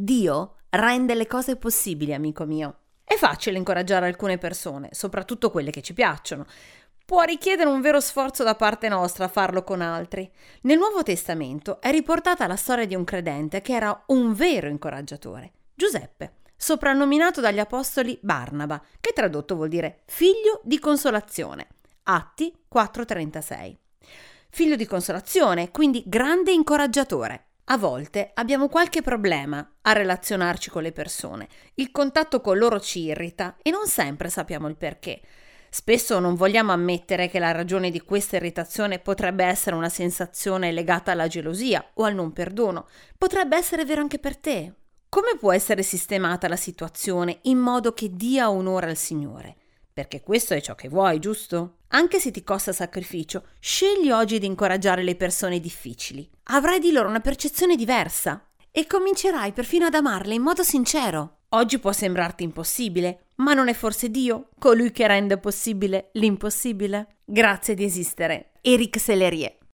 Dio rende le cose possibili, amico mio. È facile incoraggiare alcune persone, soprattutto quelle che ci piacciono. Può richiedere un vero sforzo da parte nostra farlo con altri. Nel Nuovo Testamento è riportata la storia di un credente che era un vero incoraggiatore, Giuseppe, soprannominato dagli apostoli Barnaba, che tradotto vuol dire figlio di consolazione. Atti 4,36. Figlio di consolazione, quindi grande incoraggiatore. A volte abbiamo qualche problema a relazionarci con le persone. Il contatto con loro ci irrita e non sempre sappiamo il perché. Spesso non vogliamo ammettere che la ragione di questa irritazione potrebbe essere una sensazione legata alla gelosia o al non perdono. Potrebbe essere vero anche per te. Come può essere sistemata la situazione in modo che dia onore al Signore? Perché questo è ciò che vuoi, giusto? Anche se ti costa sacrificio, scegli oggi di incoraggiare le persone difficili. Avrai di loro una percezione diversa e comincerai perfino ad amarle in modo sincero. Oggi può sembrarti impossibile, ma non è forse Dio colui che rende possibile l'impossibile? Grazie di esistere. Eric Sellerie.